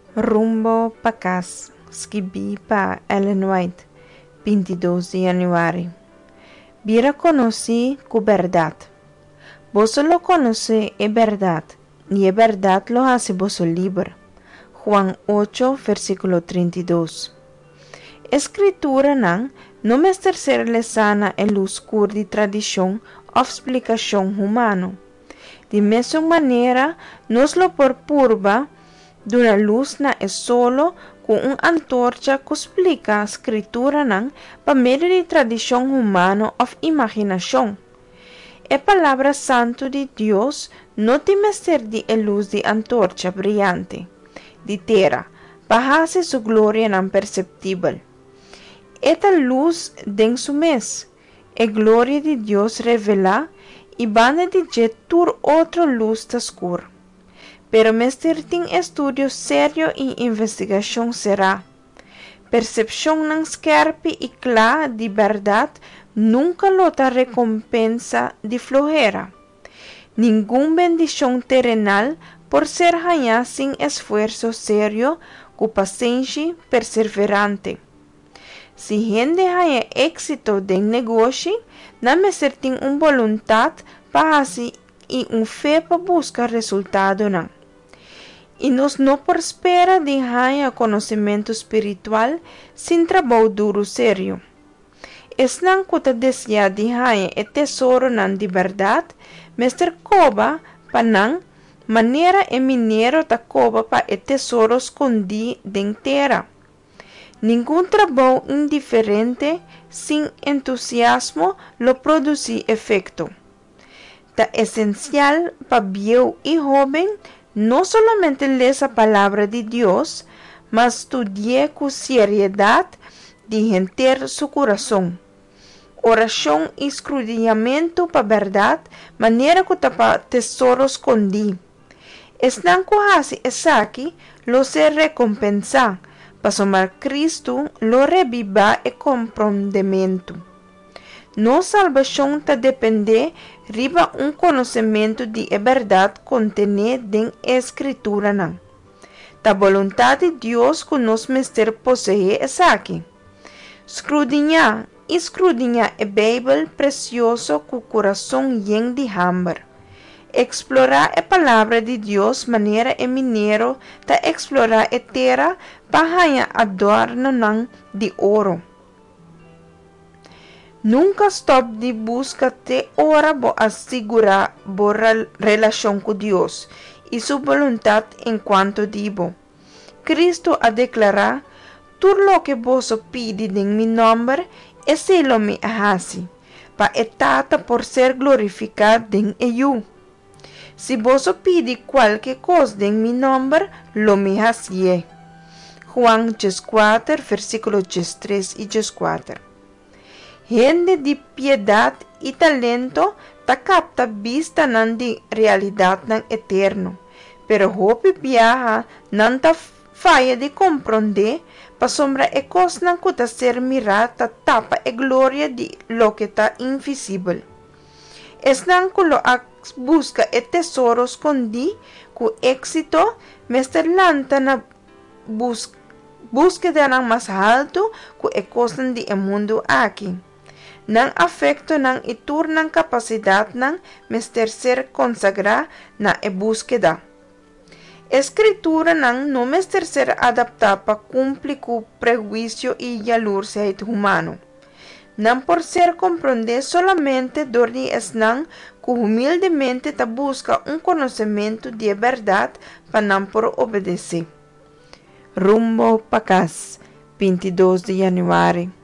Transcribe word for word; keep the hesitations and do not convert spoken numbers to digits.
Rumbo para casa, escrevi para Ellen White, vinte e dois de januário. Vira conheci com verdade. Vos lo conoce é verdade, e é verdade lo hace vos livre. Juan oito, versículo trinta e dois. Escritura não, não é terceira lesana é luz cur de tradição ou explicação humana. De mesma maneira, nos lo purpurba de uma luz na é solo com uma antorcha que explica a escritura não para meio de tradição humana ou imaginação. A palavra santo de Deus não tem ser de a luz de antorcha brilhante, de terra, para fazer sua glória não perceptível. Esta luz den su mes, a glória de Deus revela e banda de jet tur outra luz da escura. Pero mestre tem estudo sério e investigação será. Percepção não scarpe e clara de verdade nunca lota recompensa de flojera. Nenhum bendição terrenal por ser ganhada sem esforço sério, com paciência perseverante. Se gente ganha êxito de negócio, não me tem uma vontade para fazer e uma fé para buscar resultado não. E nos não prospera de ganhar conhecimento espiritual sem trabalho duro sério. Es não que deseja de ganhar o tesouro não de verdade, mas ter coba para não, maneira é mineiro da coba para o tesouro escondido em terra. Nenhum trabalho indiferente, sem entusiasmo, lo produz efeito. É essencial para viejo e jovem não somente ler a palavra de Deus, mas estudar com seriedade de encher seu coração. Oração e escrudinhamento para a verdade, maneira que tapa tesouro escondido. Estão quase aqui, lo ser recompensar, para somar Cristo, lo reviva e comprometimento. Nossa salvação está depende riba um conhecimento de verdade contenida em Escritura não. Da vontade de Deus que nos mestre possui é aqui. Escrudinhar, escrudinhar a Bíblia precioso com o coração cheio de hambre. Explorar a palavra de Deus maneira é mineiro da explorar a terra para ganhar adorno não de ouro. Nunca stop de busca te ora bo assegurar boa relação com Deus e sua vontade enquanto divo. Cristo a declarar, tudo lo que vos pide em meu nome, esse lo me hace, para etata por ser glorificado em eu. Se vos pide qualquer coisa em meu nome, lo me hace. Juan quatro, versículo três e quatro. Gente de piedade e talento ta capta vista nan de realidade nan eterno, pero hope viaja nan ta falha de compreender pa sombra e cos nan kuta ser mirada tapa e glória de lo que ta invisível. Es nan kulo a busca e tesouro escondi cu éxito mester lanta na bus búsqueda nan mais alto cu e cos nan de mundo aqui. Nang afecto nang itur nang capacidade nang mester ser consagra na e búsqueda. Escritura nang no mester ser adaptada para cumprir com prejuízo e jalurse humano. Nang por ser compreender solamente dorni es nang que humildemente ta busca um conhecimento de verdade para não por obedecer. Rumbo para casa, vinte e dois de januário.